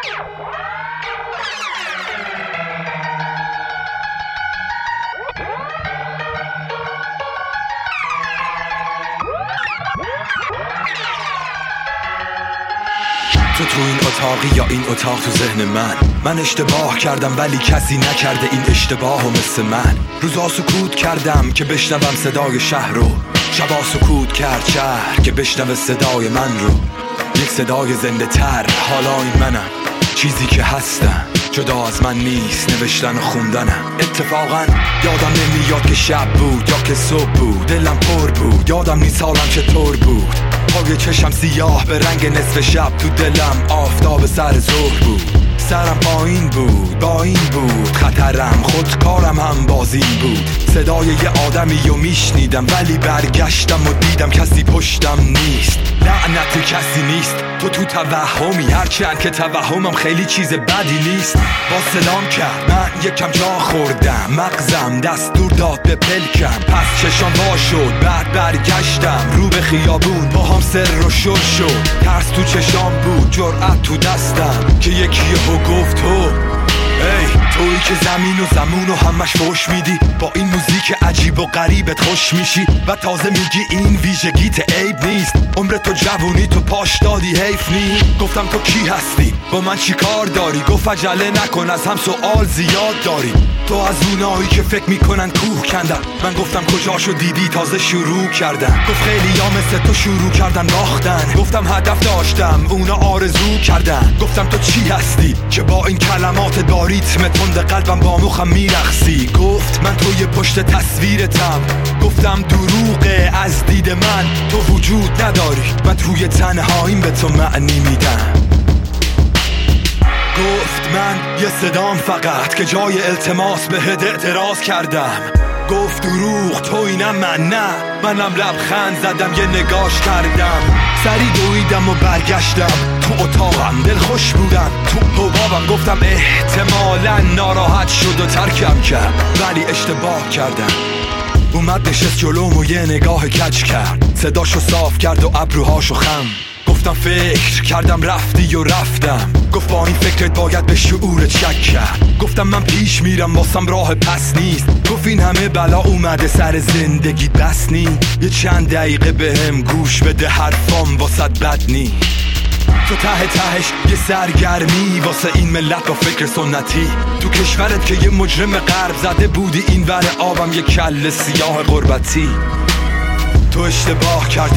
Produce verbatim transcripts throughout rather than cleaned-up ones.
تو تو این اتاقی یا این اتاق تو ذهن من؟ من اشتباه کردم ولی کسی نکرده این اشتباهو مثل من. روزا سکوت کردم که بشنوم صدای شهر رو، شبا سکوت کرد شهر که بشنوه صدای من رو. یک صدای زنده تر، حالا این منم، چیزی که هستم جدا از من نیست، نوشتن و خوندنم. اتفاقا یادم نمیاد که شب بود یا که صبح بود، دلم پر بود، یادم نیست حالم چطور بود. پای چشم سیاه به رنگ نصف شب، تو دلم آفتاب سر ظهر بود. سرم پایین بود، با این بود خطرم، خودکارم هم بازین بود. صدای یه آدمی رو میشنیدم ولی برگشتم و دیدم کسی پشتم نیست. لعنت کسی نیست، تو تو توهمی، هرچند که توهمم خیلی چیز بدی نیست. با سلام کرد، من یکم جا خوردم، مغزم دستور داد به پلکم. پس چشام وا شد، بعد برگشتم رو به خیابون، با هم سر و شل شد. ترس تو چشام بود، جرأت تو دستم که یکی یهو گفت تو ای تویی که زمین و زمون و همش فوش میدی، با این موزیک عجیب و غریبت خوش میشی و تازه میگی این ویژگیت عیب نیست. عمر تو جوونی تو پاش دادی، حیف نی. گفتم تو کی هستی، با من چی کار داری؟ گفت عجله نکن، از هم سوال زیاد داری. تو از اونایی که فکر میکنن کوه کندن. من گفتم کجاشو دیدی، تازه شروع کردن. گفت خیلی ها مثل تو شروع کردن باختن. گفتم هدف داشتم، اونا آرزو کردن. گفتم تو چی هستی که با این کلمات داری ریتم تند قلبم با مخم میرقصی. گفت من توی پشت تصویرتم. گفتم دروغه از دید من، تو وجود نداری، من توی تنهاییم به تو معنی میدم. گفت من یه صدام فقط که جای التماس بهت اعتراض کردم. گفت دروغ تویینم من، نه منم لبخند زدم یه نگاش کردم. سری دویدم و برگشتم تو اتاقم، دل خوش بودم تو حبابم. گفتم احتمالا ناراحت شد و ترکم کرد، ولی اشتباه کردم. اومد نشست جلوم و یه نگاه کج کرد، صداشو صاف کرد و ابروهاشو خم. گفتم فکر کردم رفتی و رفتم. گفت با این فکرت باید به شعورت شک کرد. گفتم من پیش میرم، واسم راه پس نیست. گفت این همه بلا اومده سر زندگی بس نی. یه چند دقیقه بهم گوش بده، حرفام واسط بد نی. تو ته تهش یه سرگرمی واسه این ملت با فکر سنتی. تو کشورت که یه مجرم غرب زده بودی این ور آبم یه کل سیاه غربتی. تو اشتباه کردی.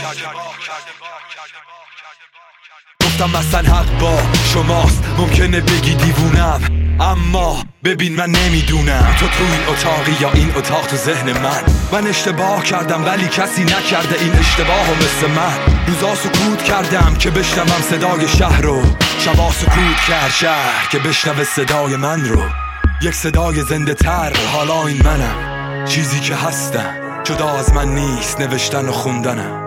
گفتم مثلا حق با شماست، ممکنه بگی دیوونم، اما ببین من نمیدونم تو تو این اتاقی یا این اتاق تو ذهن من. من اشتباه کردم ولی کسی نکرده این اشتباهو مثل من. روزا سکوت کردم که بشنوم صدای شهر رو، شبا سکوت کرد شهر که بشنوه صدای من رو. یک صدای زنده تر، حالا این منم، چیزی که هستم جدا از من نیست، نوشتن و خوندنم.